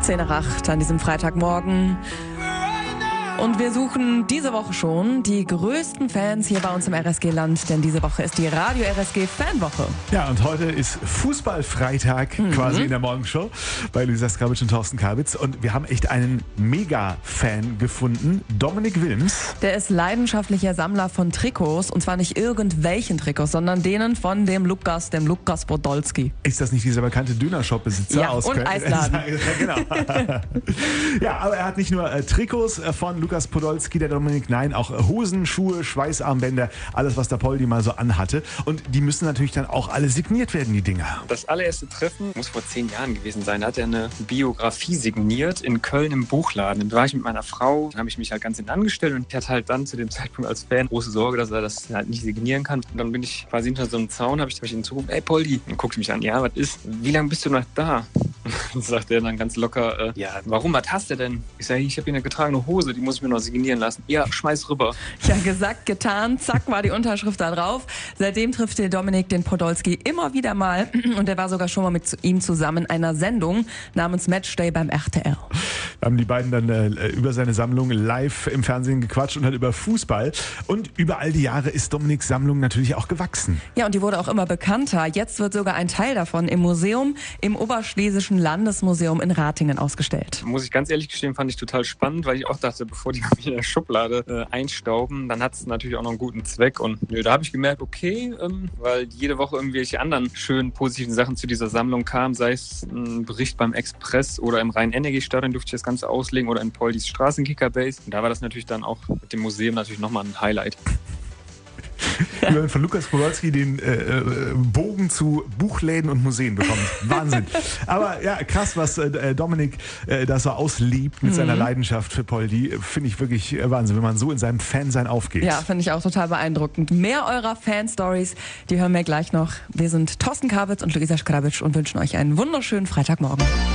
7:10 an diesem Freitagmorgen. Und wir suchen diese Woche schon die größten Fans hier bei uns im RSG-Land, denn diese Woche ist die Radio RSG Fanwoche. Ja, und heute ist Fußballfreitag quasi in der Morgenshow bei Luisa Skrabic und Thorsten Kabitz. Und wir haben echt einen Mega-Fan gefunden, Dominik Wilms. Der ist leidenschaftlicher Sammler von Trikots, und zwar nicht irgendwelchen Trikots, sondern denen von dem Lukas Podolski. Ist das nicht dieser bekannte Dönershop-Besitzer aus und Köln? Eisladen. Ja, genau. Ja, aber er hat nicht nur Trikots von Lukas Podolski, der Dominik, nein, auch Hosen, Schuhe, Schweißarmbänder, alles, was der Poldi mal so anhatte. Und die müssen natürlich dann auch alle signiert werden, die Dinger. Das allererste Treffen muss vor 10 Jahren gewesen sein. Da hat er eine Biografie signiert in Köln im Buchladen. Da war ich mit meiner Frau, da habe ich mich halt ganz hinten angestellt und ich hatte halt dann zu dem Zeitpunkt als Fan große Sorge, dass er das halt nicht signieren kann. Und dann bin ich quasi hinter so einem Zaun, habe ich ihm zugerufen, ey Poldi, und guckte mich an, ja, was ist? Wie lange bist du noch da? Und sagt er dann ganz locker, ja, warum, was hast du denn? Ich sage, ich habe hier eine getragene Hose, die muss ich mir noch signieren lassen. Ja, schmeiß rüber. Ja, gesagt, getan, zack, war die Unterschrift da drauf. Seitdem trifft der Dominik den Podolski immer wieder mal und er war sogar schon mal mit ihm zusammen in einer Sendung namens Matchday beim RTL. Da haben die beiden dann über seine Sammlung live im Fernsehen gequatscht und halt über Fußball. Und über all die Jahre ist Dominiks Sammlung natürlich auch gewachsen. Ja, und die wurde auch immer bekannter. Jetzt wird sogar ein Teil davon im Museum, im Oberschlesischen Landesmuseum in Ratingen ausgestellt. Muss ich ganz ehrlich gestehen, fand ich total spannend, weil ich auch dachte, bevor die mich in der Schublade einstauben, dann hat es natürlich auch noch einen guten Zweck. Und da habe ich gemerkt, okay, weil jede Woche irgendwelche anderen schönen, positiven Sachen zu dieser Sammlung kamen, sei es ein Bericht beim Express oder im Rhein-Energie-Stadion durfte ich das Ganze auslegen oder in Poldis Straßenkicker-Base. Und da war das natürlich dann auch mit dem Museum natürlich nochmal ein Highlight. Wir haben von Lukas Podolski den Bogen zu Buchläden und Museen bekommen. Wahnsinn. Aber ja, krass, was Dominik da so ausliebt mit seiner Leidenschaft für Poldi. Finde ich wirklich Wahnsinn, wenn man so in seinem Fansein aufgeht. Ja, finde ich auch total beeindruckend. Mehr eurer Fan-Stories, die hören wir gleich noch. Wir sind Thorsten Kabitz und Luisa Skrabic und wünschen euch einen wunderschönen Freitagmorgen.